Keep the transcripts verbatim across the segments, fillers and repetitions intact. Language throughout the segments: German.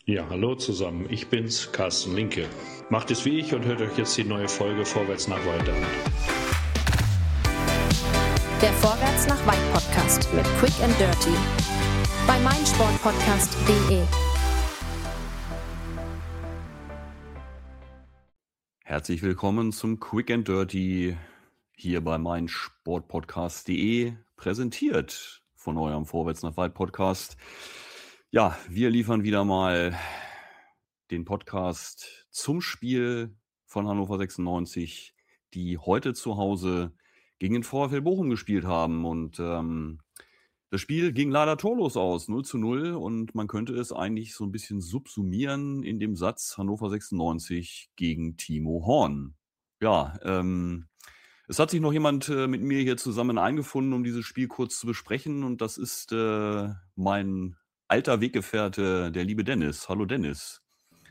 Ja, hallo zusammen, ich bin's, Carsten Linke. Macht es wie ich und hört euch jetzt die neue Folge Vorwärts nach Weit an. Der Vorwärts nach Weit Podcast mit Quick and Dirty bei meinsportpodcast punkt de. Herzlich willkommen zum Quick and Dirty hier bei meinsportpodcast punkt de, präsentiert von eurem Vorwärts nach Weit Podcast. Ja, wir liefern wieder mal den Podcast zum Spiel von Hannover sechsundneunzig, die heute zu Hause gegen den VfL Bochum gespielt haben. Und ähm, das Spiel ging leider torlos aus, null zu null. Und man könnte es eigentlich so ein bisschen subsumieren in dem Satz Hannover sechsundneunzig gegen Timo Horn. Ja, ähm, es hat sich noch jemand äh, mit mir hier zusammen eingefunden, um dieses Spiel kurz zu besprechen. Und das ist äh, mein alter Weggefährte, der liebe Dennis. Hallo Dennis.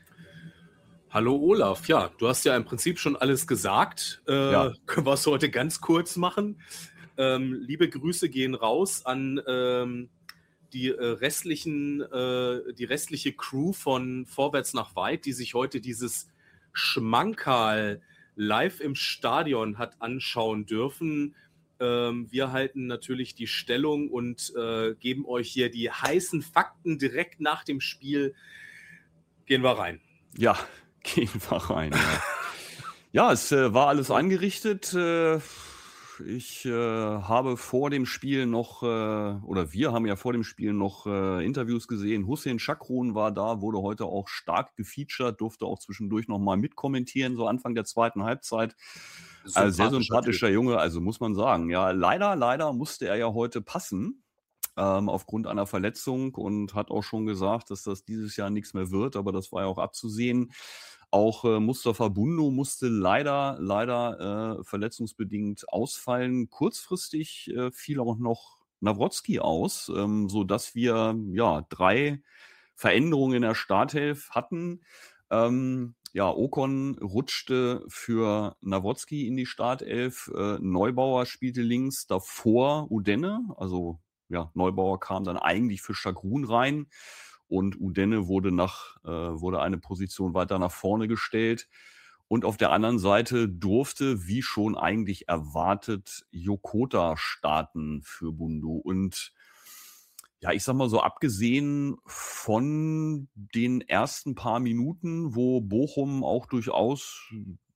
Hallo Olaf, ja, du hast ja im Prinzip schon alles gesagt. Äh, Ja. Können wir es heute ganz kurz machen. Ähm, liebe Grüße gehen raus an ähm, die äh, restlichen, äh, die restliche Crew von Vorwärts nach Weit, die sich heute dieses Schmankerl live im Stadion hat anschauen dürfen. Ähm, wir halten natürlich die Stellung und äh, geben euch hier die heißen Fakten direkt nach dem Spiel. Gehen wir rein. Ja, gehen wir rein. Ja, ja es äh, war alles angerichtet. Äh, ich äh, habe vor dem Spiel noch, äh, oder wir haben ja vor dem Spiel noch äh, Interviews gesehen. Hussein Chakrun war da, wurde heute auch stark gefeatured, durfte auch zwischendurch nochmal mitkommentieren, so Anfang der zweiten Halbzeit. Also sehr sympathischer Junge, also muss man sagen. Ja, leider, leider musste er ja heute passen. Ähm, aufgrund einer Verletzung und hat auch schon gesagt, dass das dieses Jahr nichts mehr wird, aber das war ja auch abzusehen. Auch äh, Mustafa Bundu musste leider, leider äh, verletzungsbedingt ausfallen. Kurzfristig äh, fiel auch noch Nawrocki aus, ähm, sodass wir ja drei Veränderungen in der Startelf hatten. Ähm, ja, Ocon rutschte für Nawrocki in die Startelf. Äh, Neubauer spielte links, davor Udenne, also ja, Neubauer kam dann eigentlich für Chakrun rein und Udenne wurde nach, äh, wurde eine Position weiter nach vorne gestellt. Und auf der anderen Seite durfte, wie schon eigentlich erwartet, Yokota starten für Bundu. Und ja, ich sag mal so, abgesehen von den ersten paar Minuten, wo Bochum auch durchaus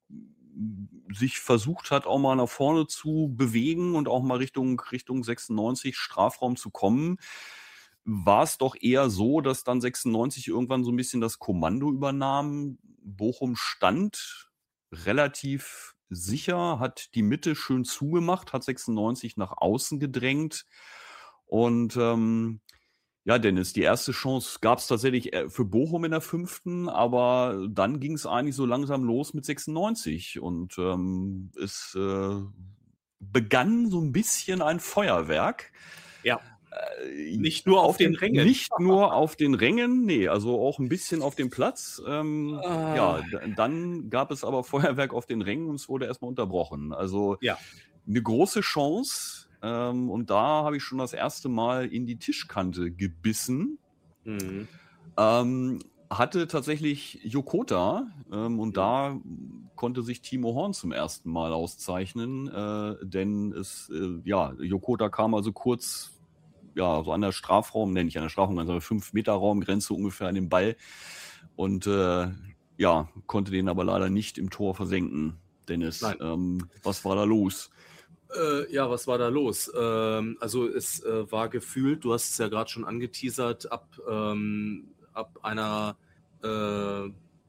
sich versucht hat, auch mal nach vorne zu bewegen und auch mal Richtung, Richtung sechsundneunzig Strafraum zu kommen, war es doch eher so, dass dann sechsundneunzig irgendwann so ein bisschen das Kommando übernahm. Bochum stand relativ sicher, hat die Mitte schön zugemacht, hat sechsundneunzig nach außen gedrängt. Und ähm, ja, Dennis, die erste Chance gab es tatsächlich für Bochum in der fünften, aber dann ging es eigentlich so langsam los mit sechsundneunzig und ähm, es äh, begann so ein bisschen ein Feuerwerk. Ja, Äh, nicht nur auf den Rängen. Nicht nur auf den Rängen, nee, also auch ein bisschen auf dem Platz. Ähm, Ah. Ja, d- dann gab es aber Feuerwerk auf den Rängen und es wurde erstmal unterbrochen. Also Ja. eine große Chance. Ähm, und da habe ich schon das erste Mal in die Tischkante gebissen. Mhm. Ähm, hatte tatsächlich Yokota ähm, und Mhm. da konnte sich Timo Horn zum ersten Mal auszeichnen, äh, denn es, äh, ja, Yokota kam also kurz, ja, so an der Strafraum, nenne ich an der Strafraum, also fünf Meter Raumgrenze ungefähr an den Ball und äh, ja, konnte den aber leider nicht im Tor versenken. Dennis, ähm, was war da los? Äh, ja, was war da los? Ähm, also es äh, war gefühlt, du hast es ja gerade schon angeteasert, ab, ähm, ab einer äh,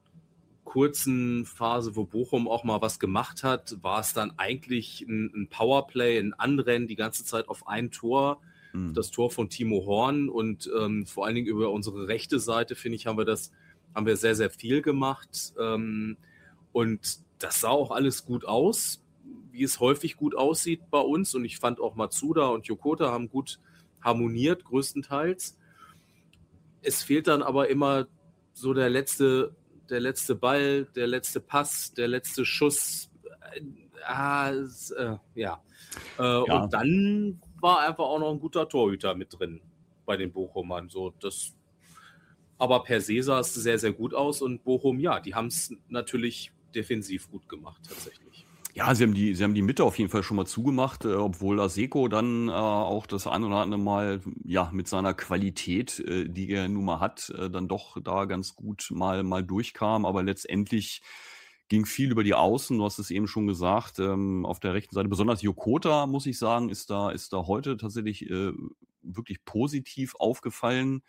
kurzen Phase, wo Bochum auch mal was gemacht hat, war es dann eigentlich ein, ein Powerplay, ein Anrennen die ganze Zeit auf ein Tor, Mhm. das Tor von Timo Horn und ähm, vor allen Dingen über unsere rechte Seite, finde ich, haben wir das, haben wir sehr, sehr viel gemacht ähm, und das sah auch alles gut aus, wie es häufig gut aussieht bei uns und ich fand auch Matsuda und Yokota haben gut harmoniert, größtenteils. Es fehlt dann aber immer so der letzte, der letzte Ball, der letzte Pass, der letzte Schuss. Äh, ah, es, äh, ja. Äh, Ja. Und dann war einfach auch noch ein guter Torhüter mit drin bei den Bochumern. So, das aber per se sah es sehr, sehr gut aus und Bochum, ja, die haben es natürlich defensiv gut gemacht, tatsächlich. Ja, sie haben die, sie haben die Mitte auf jeden Fall schon mal zugemacht, äh, obwohl Aseko dann äh, auch das ein oder andere Mal ja mit seiner Qualität, äh, die er nun mal hat, äh, dann doch da ganz gut mal, mal durchkam. Aber letztendlich ging viel über die Außen. Du hast es eben schon gesagt, ähm, auf der rechten Seite. Besonders Yokota, muss ich sagen, ist da, ist da heute tatsächlich äh, wirklich positiv aufgefallen.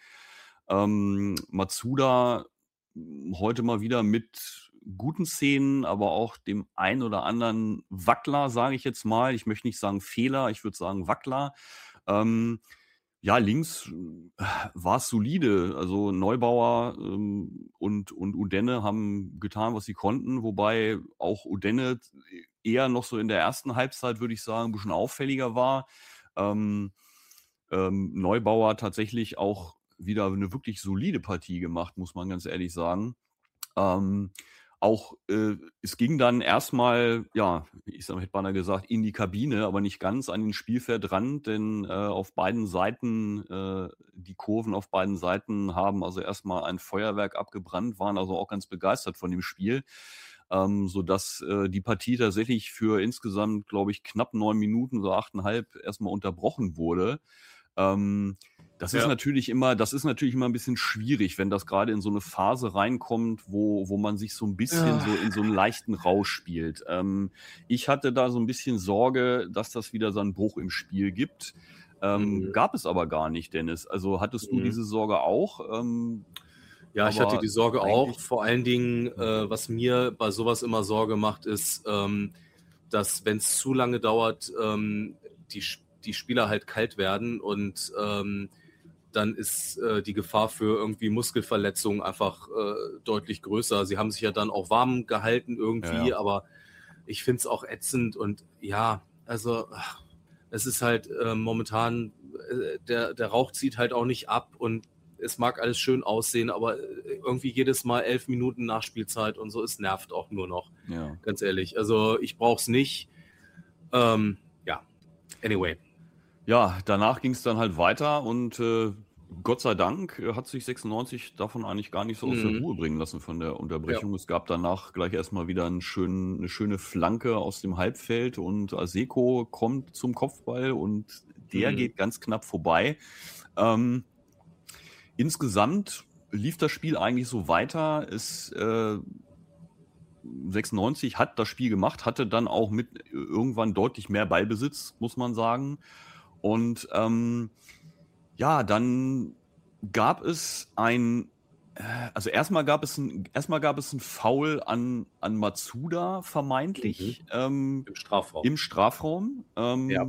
Ähm, Matsuda m, heute mal wieder mit guten Szenen, aber auch dem ein oder anderen Wackler, sage ich jetzt mal. Ich möchte nicht sagen Fehler, ich würde sagen Wackler. Ähm, ja, links äh, war es solide. Also Neubauer ähm, und, und Udenne haben getan, was sie konnten, wobei auch Udenne eher noch so in der ersten Halbzeit, würde ich sagen, ein bisschen auffälliger war. Ähm, ähm, Neubauer tatsächlich auch wieder eine wirklich solide Partie gemacht, muss man ganz ehrlich sagen. Ähm, auch äh, es ging dann erstmal, ja, ich sag, hätte beinahe gesagt, in die Kabine, aber nicht ganz an den Spielfeldrand, denn äh, auf beiden Seiten, äh, die Kurven auf beiden Seiten haben also erstmal ein Feuerwerk abgebrannt, waren also auch ganz begeistert von dem Spiel, ähm, sodass äh, die Partie tatsächlich für insgesamt, glaube ich, knapp neun Minuten, so achteinhalb, erstmal unterbrochen wurde. Ähm, Das ist Ja. natürlich immer, das ist natürlich immer ein bisschen schwierig, wenn das gerade in so eine Phase reinkommt, wo, wo man sich so ein bisschen Ja. so in so einen leichten Rausch spielt. Ähm, ich hatte da so ein bisschen Sorge, dass das wieder so einen Bruch im Spiel gibt. Ähm, Mhm. Gab es aber gar nicht, Dennis. Also hattest du Mhm. diese Sorge auch? Ähm, Ja, ich aber hatte die Sorge auch. eigentlich- Vor allen Dingen, äh, was mir bei sowas immer Sorge macht, ist, ähm, dass wenn es zu lange dauert, ähm, die, Sch- die Spieler halt kalt werden und ähm, dann ist äh, die Gefahr für irgendwie Muskelverletzungen einfach äh, deutlich größer. Sie haben sich ja dann auch warm gehalten irgendwie, Ja. aber ich finde es auch ätzend und ja, also ach, es ist halt äh, momentan, äh, der, der Rauch zieht halt auch nicht ab und es mag alles schön aussehen, aber äh, irgendwie jedes Mal elf Minuten Nachspielzeit und so, es nervt auch nur noch, Ja. ganz ehrlich. Also ich brauche es nicht. Ähm, ja, anyway. Ja, danach ging es dann halt weiter und äh, Gott sei Dank äh, hat sich sechsundneunzig davon eigentlich gar nicht so aus der Mhm. Ruhe bringen lassen von der Unterbrechung. Es gab danach gleich erstmal wieder einen schönen, eine schöne Flanke aus dem Halbfeld und Aseko kommt zum Kopfball und der Mhm. geht ganz knapp vorbei. Ähm, insgesamt lief das Spiel eigentlich so weiter. Es äh, sechsundneunzig hat das Spiel gemacht, hatte dann auch mit irgendwann deutlich mehr Ballbesitz, muss man sagen. Und ähm, ja, dann gab es ein, äh, also erstmal gab es ein, erstmal gab es ein Foul an, an Matsuda, vermeintlich, ähm, Im Strafraum. im Strafraum. Ähm, Ja.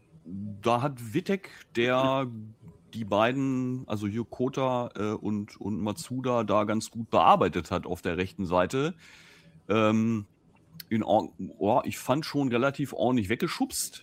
Da hat Wittek, der die beiden, also Yokota äh, und, und Matsuda, da ganz gut bearbeitet hat auf der rechten Seite, ähm, in, or- oh, ich fand schon relativ ordentlich weggeschubst.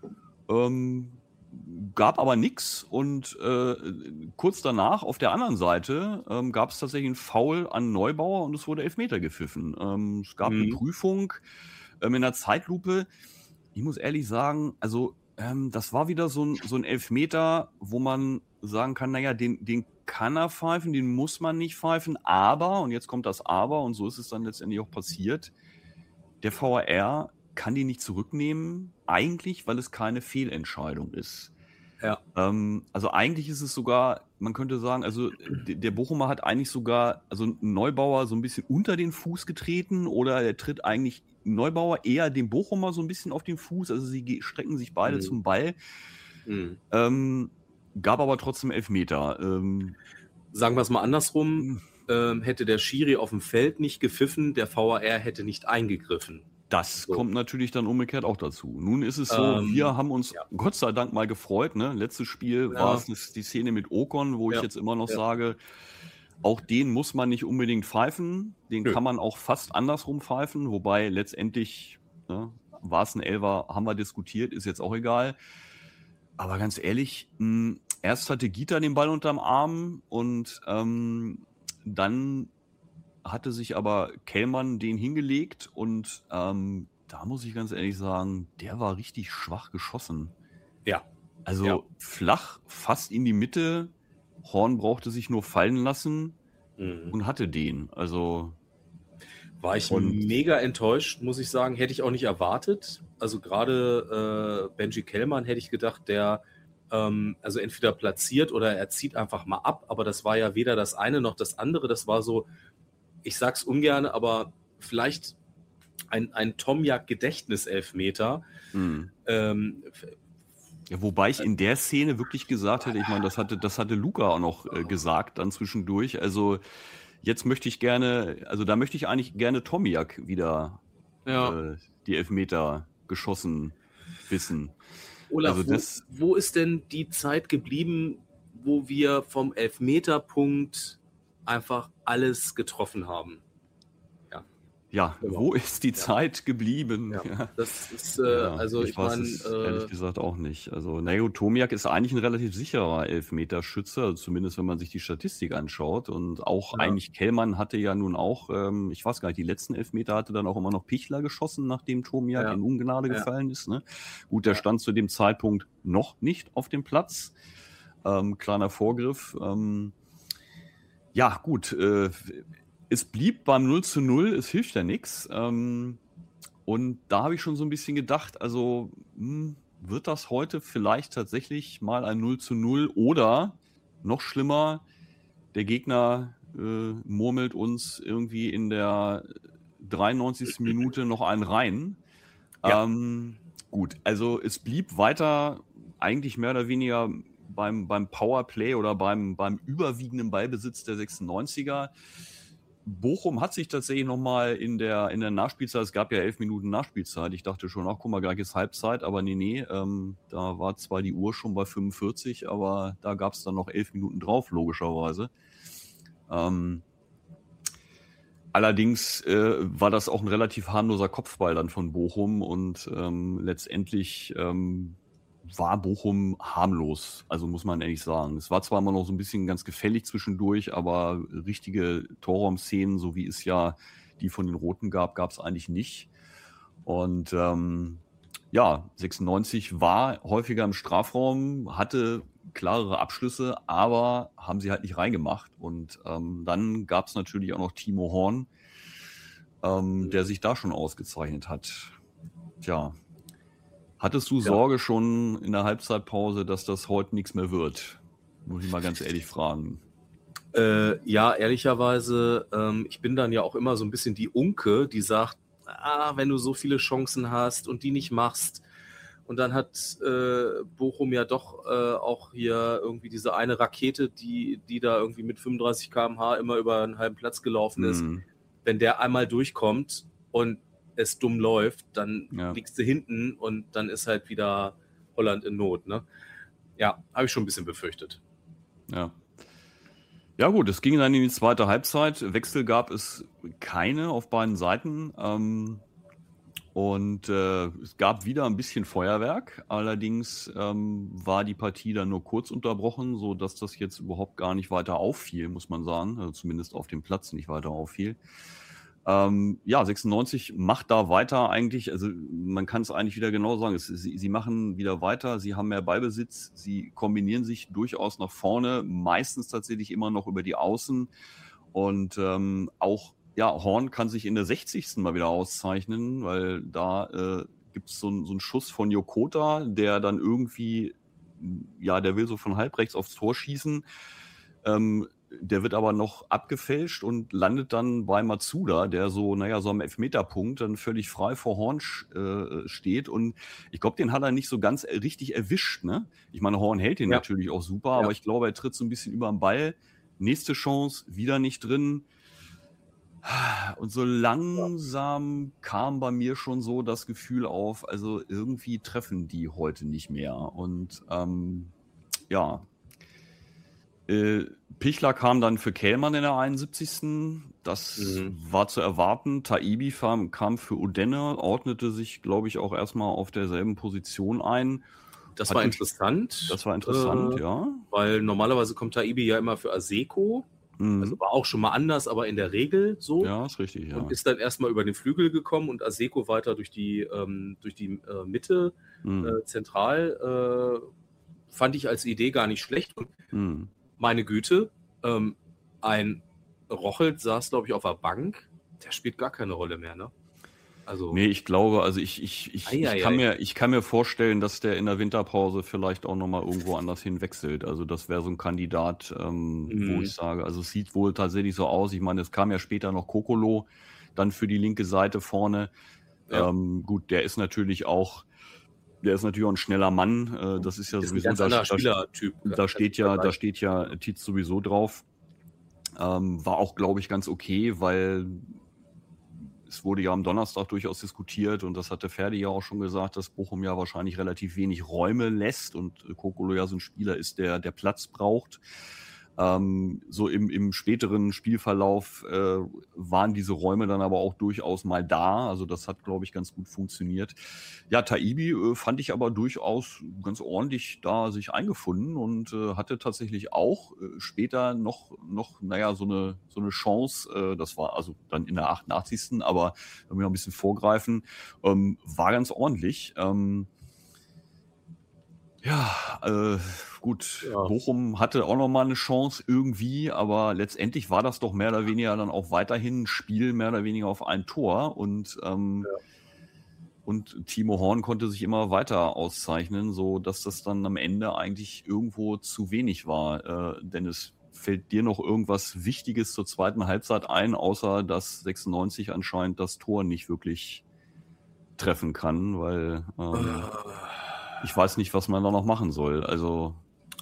Ähm, Gab aber nichts und äh, kurz danach auf der anderen Seite ähm, gab es tatsächlich einen Foul an Neubauer und es wurde Elfmeter gepfiffen. Ähm, es gab eine Mhm. Prüfung ähm, in der Zeitlupe. Ich muss ehrlich sagen, also ähm, das war wieder so ein, so ein Elfmeter, wo man sagen kann, naja, den, den kann er pfeifen, den muss man nicht pfeifen, aber, und jetzt kommt das Aber, und so ist es dann letztendlich auch passiert, der V A R kann die nicht zurücknehmen, eigentlich, weil es keine Fehlentscheidung ist. Ja. Ähm, also eigentlich ist es sogar, man könnte sagen, also d- der Bochumer hat eigentlich sogar, also Neubauer so ein bisschen unter den Fuß getreten oder er tritt eigentlich Neubauer eher dem Bochumer so ein bisschen auf den Fuß, also sie ge- strecken sich beide Mhm. zum Ball, Mhm. ähm, gab aber trotzdem Elfmeter. Ähm, Sagen wir es mal andersrum, ähm, hätte der Schiri auf dem Feld nicht gepfiffen, der V A R hätte nicht eingegriffen. Das So. kommt natürlich dann umgekehrt auch dazu. Nun ist es so, Ähm, wir haben uns ja. Gott sei Dank mal gefreut. Ne? Letztes Spiel Ja. war es das- die Szene mit Ocon, wo ich Ja. jetzt immer noch Ja. sage, auch den muss man nicht unbedingt pfeifen. Den Nö. kann man auch fast andersrum pfeifen. Wobei letztendlich, ne, war es ein Elfer, haben wir diskutiert, ist jetzt auch egal. Aber ganz ehrlich, mh, erst hatte Gita den Ball unterm Arm und ähm, dann hatte sich aber Kellmann den hingelegt und ähm, da muss ich ganz ehrlich sagen, der war richtig schwach geschossen. Ja. Also Ja. flach, fast in die Mitte. Horn brauchte sich nur fallen lassen Mhm. und hatte den. Also War ich Und- mega enttäuscht, muss ich sagen. Hätte ich auch nicht erwartet. Also gerade äh, Benji Kellmann hätte ich gedacht, der ähm, also entweder platziert oder er zieht einfach mal ab. Aber das war ja weder das eine noch das andere. Das war so, ich sag's ungern, aber vielleicht ein, ein Tomjak-Gedächtniselfmeter. mh. Ähm, Ja, wobei ich in der Szene wirklich gesagt hätte, ich meine, das hatte, das hatte Luca auch noch äh, gesagt dann zwischendurch. Also jetzt möchte ich gerne, also da möchte ich eigentlich gerne Tomjak wieder ja. äh, die Elfmeter geschossen wissen. Olaf, also das- wo, wo ist denn die Zeit geblieben, wo wir vom Elfmeterpunkt einfach alles getroffen haben? Ja, Genau. wo ist die Ja. Zeit geblieben? Ja, Ja. das ist, äh, Ja, also ich, weiß meine, es ehrlich äh, gesagt auch nicht. Also, na gut, Tomjak ist eigentlich ein relativ sicherer Elfmeterschütze, also zumindest wenn man sich die Statistik anschaut. Und auch Ja. eigentlich Kellmann hatte ja nun auch, ähm, ich weiß gar nicht, die letzten Elfmeter hatte dann auch immer noch Pichler geschossen, nachdem Tomjak Ja. in Ungnade Ja. gefallen ist. Ne? Gut, der Ja. stand zu dem Zeitpunkt noch nicht auf dem Platz. Ähm, kleiner Vorgriff. Ähm, ja, gut. Äh, es blieb beim null zu null, es hilft ja nichts. Ähm, und da habe ich schon so ein bisschen gedacht, also hm, wird das heute vielleicht tatsächlich mal ein null zu null oder noch schlimmer, der Gegner äh, murmelt uns irgendwie in der dreiundneunzigsten Minute noch einen rein. Ja. Ähm, gut, also es blieb weiter eigentlich mehr oder weniger beim, beim Powerplay oder beim, beim überwiegenden Ballbesitz der sechsundneunziger. Bochum hat sich tatsächlich nochmal in der, in der Nachspielzeit, es gab ja elf Minuten Nachspielzeit, ich dachte schon, ach guck mal, gleich ist Halbzeit, aber nee, nee, ähm, da war zwar die Uhr schon bei fünfundvierzig, aber da gab es dann noch elf Minuten drauf, logischerweise. Ähm, allerdings äh, war das auch ein relativ harmloser Kopfball dann von Bochum und ähm, letztendlich ähm, war Bochum harmlos, also muss man ehrlich sagen. Es war zwar immer noch so ein bisschen ganz gefällig zwischendurch, aber richtige Torraum-Szenen, so wie es ja die von den Roten gab, gab es eigentlich nicht. Und ähm, ja, sechsundneunzig war häufiger im Strafraum, hatte klarere Abschlüsse, aber haben sie halt nicht reingemacht. Und ähm, dann gab es natürlich auch noch Timo Horn, ähm, der sich da schon ausgezeichnet hat. Tja. Hattest du Ja. Sorge schon in der Halbzeitpause, dass das heute nichts mehr wird? Muss ich mal ganz ehrlich fragen. Äh, ja, ehrlicherweise, ähm, ich bin dann ja auch immer so ein bisschen die Unke, die sagt, ah, wenn du so viele Chancen hast und die nicht machst. Und dann hat äh, Bochum ja doch äh, auch hier irgendwie diese eine Rakete, die, die da irgendwie mit fünfunddreißig Kilometer pro Stunde immer über einen halben Platz gelaufen ist. Hm, Wenn der einmal durchkommt und es dumm läuft, dann Ja. liegst du hinten und dann ist halt wieder Holland in Not. Ne? Ja, habe ich schon ein bisschen befürchtet. ja. Ja gut, es ging dann in die zweite Halbzeit. Wechsel gab es keine auf beiden Seiten. Ähm, und äh, es gab wieder ein bisschen Feuerwerk. Allerdings ähm, war die Partie dann nur kurz unterbrochen, sodass das jetzt überhaupt gar nicht weiter auffiel, muss man sagen. Also zumindest auf dem Platz nicht weiter auffiel. Ähm, ja, sechsundneunzig macht da weiter eigentlich, also man kann es eigentlich wieder genau sagen, es, sie, sie machen wieder weiter, sie haben mehr Ballbesitz, sie kombinieren sich durchaus nach vorne, meistens tatsächlich immer noch über die Außen und ähm, auch, ja, Horn kann sich in der sechzigsten mal wieder auszeichnen, weil da äh, gibt es so, ein- so einen Schuss von Yokota, der dann irgendwie, ja, der will so von halb rechts aufs Tor schießen, ähm, der wird aber noch abgefälscht und landet dann bei Matsuda, der so, naja, so am Elfmeterpunkt dann völlig frei vor Horn äh, steht. Und ich glaube, den hat er nicht so ganz richtig erwischt. Ne? Ich meine, Horn hält den Ja. natürlich auch super, Ja. aber ich glaube, er tritt so ein bisschen über den Ball. Nächste Chance, wieder nicht drin. Und so langsam kam bei mir schon so das Gefühl auf, also irgendwie treffen die heute nicht mehr. Und ähm, ja, Äh, Pichler kam dann für Kellmann in der einundsiebzigsten Das Mhm. war zu erwarten. Taibi kam, kam für Udenne, ordnete sich, glaube ich, auch erstmal auf derselben Position ein. Das Hat war mich- interessant. Das war interessant, äh, ja. Weil normalerweise kommt Taibi ja immer für Aseko. Mhm. Also war auch schon mal anders, aber in der Regel so. Ja, ist richtig, ja. Und ist dann erstmal über den Flügel gekommen und Aseko weiter durch die, ähm, durch die äh, Mitte, Mhm. äh, zentral. Äh, fand ich als Idee gar nicht schlecht. Und Mhm. meine Güte, ähm, ein Rochelt saß, glaube ich, auf der Bank. Der spielt gar keine Rolle mehr, ne? Also, Nee, ich glaube, also ich, ich, ich, ich, kann Eieiei. mir, ich kann mir vorstellen, dass der in der Winterpause vielleicht auch nochmal irgendwo anders hin wechselt. Also das wäre so ein Kandidat, ähm, wo Mhm. ich sage, also es sieht wohl tatsächlich so aus. Ich meine, es kam ja später noch Kokolo dann für die linke Seite vorne. Ja. Ähm, gut, der ist natürlich auch, der ist natürlich auch ein schneller Mann. Äh, das ist ja ist ein sowieso, ganz da, anderer da, Spielertyp. da steht ja, da steht ja Tietz sowieso drauf. Ähm, war auch, glaube ich, ganz okay, weil es wurde ja am Donnerstag durchaus diskutiert und das hatte Ferdi ja auch schon gesagt, dass Bochum ja wahrscheinlich relativ wenig Räume lässt und Kokolo ja so ein Spieler ist, der, der Platz braucht. Ähm, so im, im späteren Spielverlauf äh, waren diese Räume dann aber auch durchaus mal da. Also das hat, glaube ich, ganz gut funktioniert. Ja, Taibbi äh, fand ich aber durchaus ganz ordentlich da sich eingefunden und äh, hatte tatsächlich auch äh, später noch, noch, naja, so eine, so eine Chance. Äh, das war also dann in der achtundachtzigsten Aber wenn wir noch ein bisschen vorgreifen, ähm, war ganz ordentlich. Ähm, Ja, äh, gut, Ja. Bochum hatte auch noch mal eine Chance irgendwie, aber letztendlich war das doch mehr oder weniger dann auch weiterhin ein Spiel mehr oder weniger auf ein Tor und ähm, Ja. und Timo Horn konnte sich immer weiter auszeichnen, so dass das dann am Ende eigentlich irgendwo zu wenig war. Äh, Dennis, fällt dir noch irgendwas Wichtiges zur zweiten Halbzeit ein, außer dass sechsundneunzig anscheinend das Tor nicht wirklich treffen kann, weil ähm, ich weiß nicht, was man da noch machen soll. Also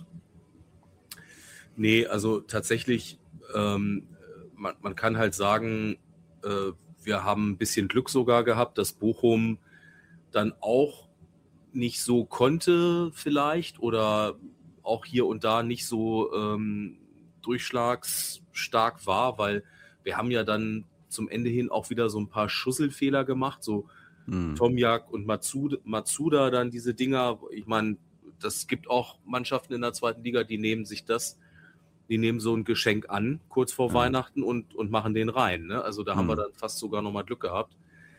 Nee, also tatsächlich, ähm, man, man kann halt sagen, äh, wir haben ein bisschen Glück sogar gehabt, dass Bochum dann auch nicht so konnte vielleicht oder auch hier und da nicht so ähm, durchschlagsstark war, weil wir haben ja dann zum Ende hin auch wieder so ein paar Schusselfehler gemacht, so hm. Tomjak und Matsuda, Matsuda dann diese Dinger. Ich meine, das gibt auch Mannschaften in der zweiten Liga, die nehmen sich das, die nehmen so ein Geschenk an, kurz vor Ja. Weihnachten und, und machen den rein. Ne? Also da haben Hm. wir dann fast sogar nochmal Glück gehabt.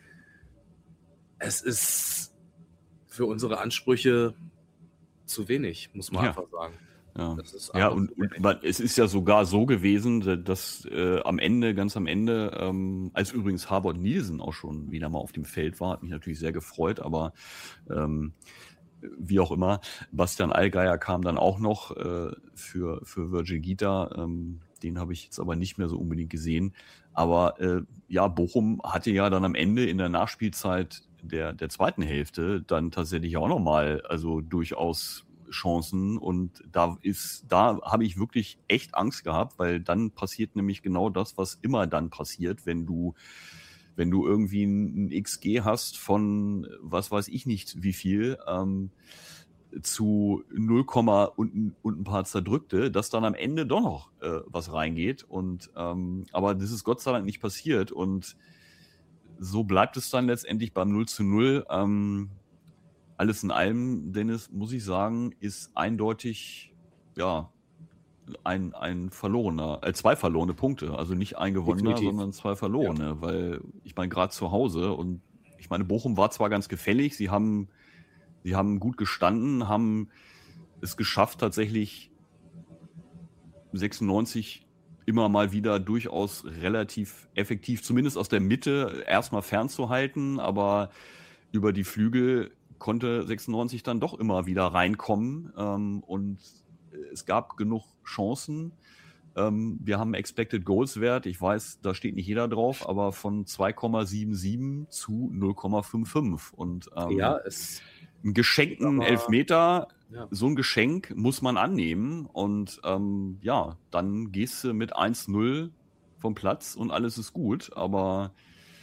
Es ist für unsere Ansprüche zu wenig, muss man Ja. einfach sagen. Ja, Das ist ja einfach und, zu und wenig. man, es ist ja sogar so gewesen, dass äh, am Ende, ganz am Ende, ähm, als übrigens Harbert Nielsen auch schon wieder mal auf dem Feld war, hat mich natürlich sehr gefreut, aber ähm, wie auch immer, Bastian Allgeier kam dann auch noch äh, für, für Virgil Gita, ähm, den habe ich jetzt aber nicht mehr so unbedingt gesehen, aber äh, ja, Bochum hatte ja dann am Ende in der Nachspielzeit der, der zweiten Hälfte dann tatsächlich auch nochmal, also durchaus Chancen und da ist, da habe ich wirklich echt Angst gehabt, weil dann passiert nämlich genau das, was immer dann passiert, wenn du, wenn du irgendwie ein, ein X G hast von, was weiß ich nicht wie viel, ähm, zu null, und, und ein paar zerdrückte, dass dann am Ende doch noch äh, was reingeht und ähm, aber das ist Gott sei Dank nicht passiert und so bleibt es dann letztendlich beim null zu null. Ähm, Alles in allem, Dennis, muss ich sagen, ist eindeutig, ja, ein, ein verlorener, äh, zwei verlorene Punkte. Also nicht ein gewonnener, Definitiv. sondern zwei verlorene. Weil, ich meine, gerade zu Hause und ich meine, Bochum war zwar ganz gefällig, sie haben, sie haben gut gestanden, haben es geschafft, tatsächlich sechsundneunzig immer mal wieder durchaus relativ effektiv, zumindest aus der Mitte, erstmal fernzuhalten, aber über die Flügel konnte sechsundneunzig dann doch immer wieder reinkommen ähm, und es gab genug Chancen. Ähm, wir haben Expected Goals Wert, ich weiß, da steht nicht jeder drauf, aber von zwei Komma siebenundsiebzig zu null Komma fünfundfünfzig und ähm, Ja, es einen geschenkten Aber- Elfmeter, ja. so ein Geschenk muss man annehmen und ähm, ja, dann gehst du mit eins null vom Platz und alles ist gut, aber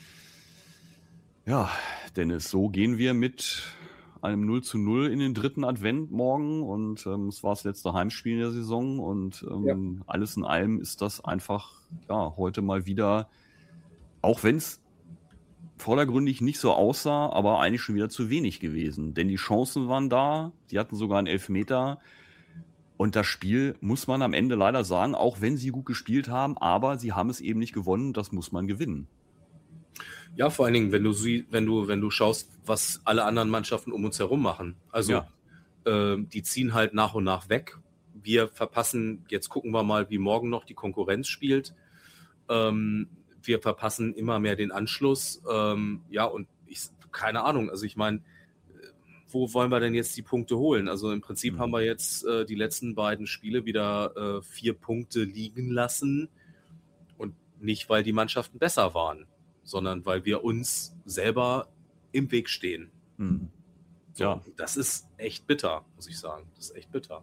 ja, Dennis, so gehen wir mit einem null zu null in den dritten Advent morgen und ähm, es war das letzte Heimspiel in der Saison und ähm, alles in allem ist das einfach ja heute mal wieder, auch wenn es vordergründig nicht so aussah, aber eigentlich schon wieder zu wenig gewesen, denn die Chancen waren da, die hatten sogar einen Elfmeter und das Spiel muss man am Ende leider sagen, auch wenn sie gut gespielt haben, aber sie haben es eben nicht gewonnen, das muss man gewinnen. Ja, vor allen Dingen, wenn du sie, wenn du, wenn du schaust, was alle anderen Mannschaften um uns herum machen. Also Ja. äh, die ziehen halt nach und nach weg. wir verpassen, jetzt gucken wir mal, wie morgen noch die Konkurrenz spielt. Ähm, wir verpassen immer mehr den Anschluss. Ähm, ja, und ich, keine Ahnung, also ich meine, wo wollen wir denn jetzt die Punkte holen? Also im Prinzip mhm. haben wir jetzt äh, die letzten beiden Spiele wieder äh, vier Punkte liegen lassen. Und nicht, weil die Mannschaften besser waren, sondern weil wir uns selber im Weg stehen. Mhm. So, ja. Das ist echt bitter, muss ich sagen. Das ist echt bitter.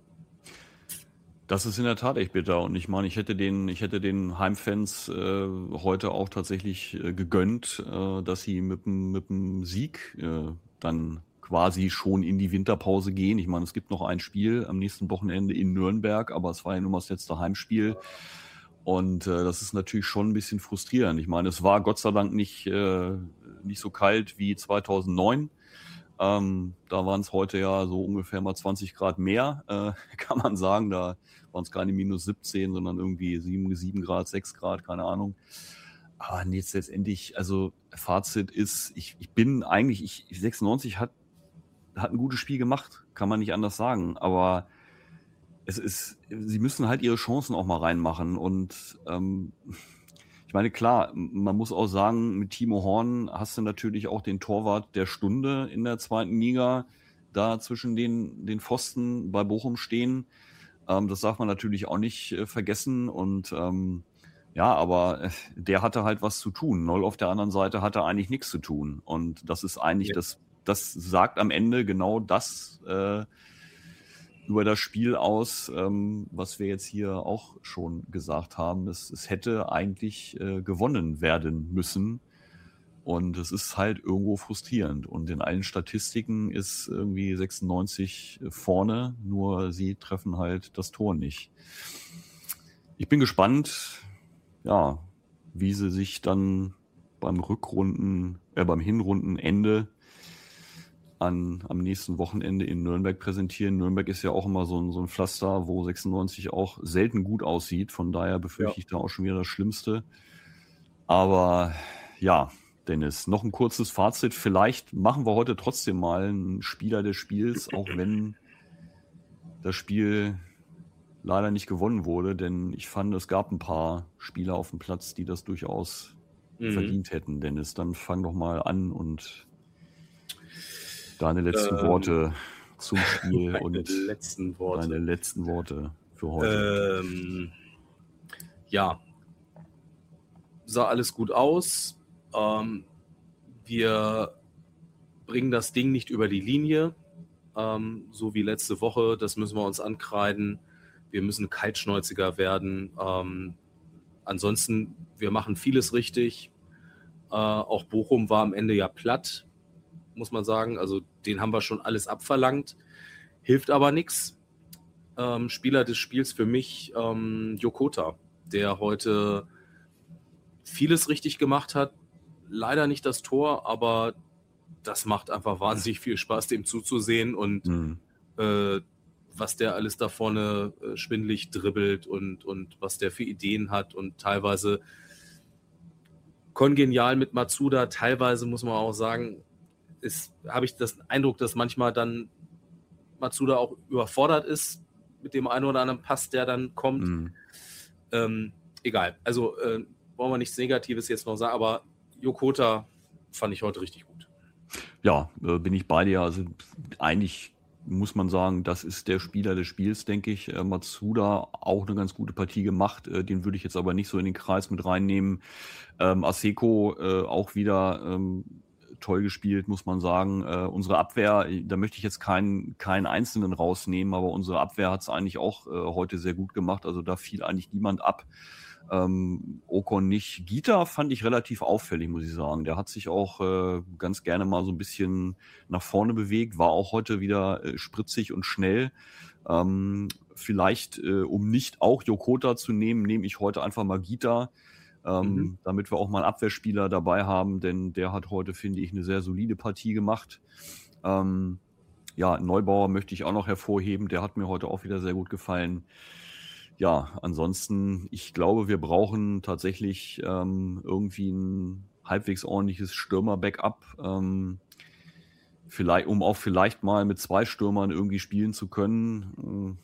Das ist in der Tat echt bitter. Und ich meine, ich hätte den, ich hätte den Heimfans äh, heute auch tatsächlich äh, gegönnt, äh, dass sie mit dem mit dem Sieg äh, dann quasi schon in die Winterpause gehen. Ich meine, es gibt noch ein Spiel am nächsten Wochenende in Nürnberg, aber es war ja nur mal das letzte Heimspiel. Und äh, das ist natürlich schon ein bisschen frustrierend. Ich meine, es war Gott sei Dank nicht, äh, nicht so kalt wie zweitausendneun. Ähm, da waren es heute ja so ungefähr mal zwanzig Grad mehr, äh, kann man sagen. Da waren es keine minus siebzehn, sondern irgendwie sieben, sieben Grad, sechs Grad, keine Ahnung. Aber jetzt letztendlich, also Fazit ist, ich, ich bin eigentlich, ich, sechsundneunzig hat, hat ein gutes Spiel gemacht, kann man nicht anders sagen. Aber es ist, sie müssen halt ihre Chancen auch mal reinmachen. Und ähm, ich meine, klar, man muss auch sagen, mit Timo Horn hast du natürlich auch den Torwart der Stunde in der zweiten Liga da zwischen den, den Pfosten bei Bochum stehen. Ähm, das darf man natürlich auch nicht äh, vergessen. Und ähm, ja, aber äh, der hatte halt was zu tun. Noll auf der anderen Seite hatte eigentlich nichts zu tun. Und das ist eigentlich, ja. das, das sagt am Ende genau das äh, über das Spiel aus, ähm, was wir jetzt hier auch schon gesagt haben. Es, es hätte eigentlich äh, gewonnen werden müssen. Und es ist halt irgendwo frustrierend. Und in allen Statistiken ist irgendwie sechsundneunzig vorne, nur sie treffen halt das Tor nicht. Ich bin gespannt, ja, wie sie sich dann beim Rückrunden, äh, beim Hinrundenende an, am nächsten Wochenende in Nürnberg präsentieren. Nürnberg ist ja auch immer so ein, so ein Pflaster, wo sechsundneunzig auch selten gut aussieht. Von daher befürchte ja. ich da auch schon wieder das Schlimmste. Aber ja, Dennis, noch ein kurzes Fazit. Vielleicht machen wir heute trotzdem mal einen Spieler des Spiels, auch wenn das Spiel leider nicht gewonnen wurde. Denn ich fand, es gab ein paar Spieler auf dem Platz, die das durchaus mhm. verdient hätten. Dennis, dann fang doch mal an und deine letzten ähm, Worte zum Spiel und letzten Worte. deine letzten Worte für heute. Ähm, ja, sah alles gut aus. Ähm, wir bringen das Ding nicht über die Linie, ähm, so wie letzte Woche. Das müssen wir uns ankreiden. Wir müssen kaltschnäuziger werden. Ähm, ansonsten, wir machen vieles richtig. Äh, auch Bochum war am Ende ja platt, muss man sagen. Also den haben wir schon alles abverlangt. Hilft aber nichts. Ähm, Spieler des Spiels für mich ähm, Jokota, der heute vieles richtig gemacht hat. Leider nicht das Tor, aber das macht einfach wahnsinnig viel Spaß, dem zuzusehen und mhm. äh, was der alles da vorne äh, schwindelig dribbelt und, und was der für Ideen hat und teilweise kongenial mit Matsuda. Teilweise muss man auch sagen, habe ich das Eindruck, dass manchmal dann Matsuda auch überfordert ist mit dem einen oder anderen Pass, der dann kommt. Mhm. Ähm, egal, also äh, wollen wir nichts Negatives jetzt noch sagen, aber Jokota fand ich heute richtig gut. Ja, äh, bin ich bei dir. Also eigentlich muss man sagen, das ist der Spieler des Spiels, denke ich. Äh, Matsuda auch eine ganz gute Partie gemacht. Äh, den würde ich jetzt aber nicht so in den Kreis mit reinnehmen. Ähm, Aseko äh, auch wieder ähm, toll gespielt, muss man sagen. Äh, unsere Abwehr, da möchte ich jetzt keinen, keinen Einzelnen rausnehmen, aber unsere Abwehr hat es eigentlich auch äh, heute sehr gut gemacht. Also da fiel eigentlich niemand ab. Ähm, Ocon nicht. Gita fand ich relativ auffällig, muss ich sagen. Der hat sich auch äh, ganz gerne mal so ein bisschen nach vorne bewegt, war auch heute wieder äh, spritzig und schnell. Ähm, vielleicht, äh, um nicht auch Jokota zu nehmen, nehme ich heute einfach mal Gita, ähm, mhm. damit wir auch mal einen Abwehrspieler dabei haben, denn der hat heute, finde ich, eine sehr solide Partie gemacht. Ähm, ja, Neubauer möchte ich auch noch hervorheben, der hat mir heute auch wieder sehr gut gefallen. Ja, ansonsten, ich glaube, wir brauchen tatsächlich ähm, irgendwie ein halbwegs ordentliches Stürmer-Backup, ähm, vielleicht, um auch vielleicht mal mit zwei Stürmern irgendwie spielen zu können.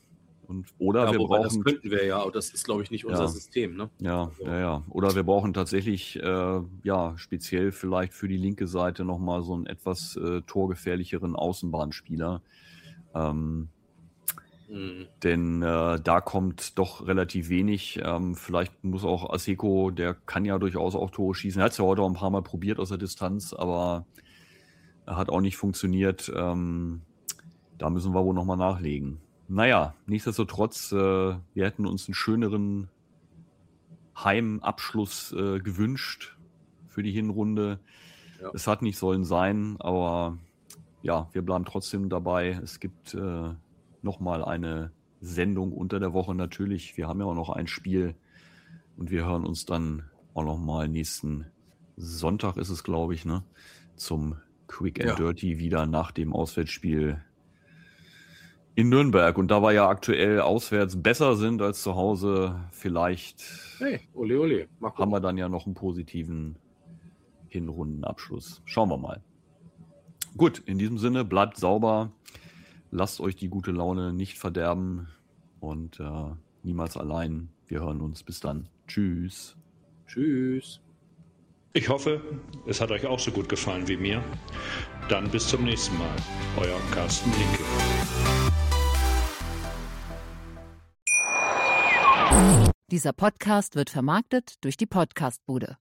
Und, oder ja, wir wobei, brauchen. Das könnten wir ja, aber das ist, glaube ich, nicht unser Ja. System. Ne? Ja, Also, ja, ja. Oder wir brauchen tatsächlich, äh, ja, speziell vielleicht für die linke Seite nochmal so einen etwas äh, torgefährlicheren Außenbahnspieler. Ähm, mh. denn äh, da kommt doch relativ wenig. Ähm, vielleicht muss auch Aseko, der kann ja durchaus auch Tore schießen. Er hat es ja heute auch ein paar Mal probiert aus der Distanz, aber er hat auch nicht funktioniert. Ähm, da müssen wir wohl nochmal nachlegen. Naja, nichtsdestotrotz, äh, wir hätten uns einen schöneren Heimabschluss äh, gewünscht für die Hinrunde. Ja. Es hat nicht sollen sein, aber ja, wir bleiben trotzdem dabei. Es gibt äh, nochmal eine Sendung unter der Woche natürlich. Wir haben ja auch noch ein Spiel und wir hören uns dann auch nochmal nächsten Sonntag ist es, glaube ich, ne, zum Quick and Ja. Dirty wieder nach dem Auswärtsspiel in Nürnberg. Und da wir ja aktuell auswärts besser sind als zu Hause, vielleicht Hey, ole, ole. Mal gucken. haben wir dann ja noch einen positiven Hinrundenabschluss. Schauen wir mal. Gut, in diesem Sinne, bleibt sauber, lasst euch die gute Laune nicht verderben und äh, niemals allein. Wir hören uns. Bis dann. Tschüss. Tschüss. Ich hoffe, es hat euch auch so gut gefallen wie mir. Dann bis zum nächsten Mal. Euer Carsten Linke. Dieser Podcast wird vermarktet durch die Podcastbude.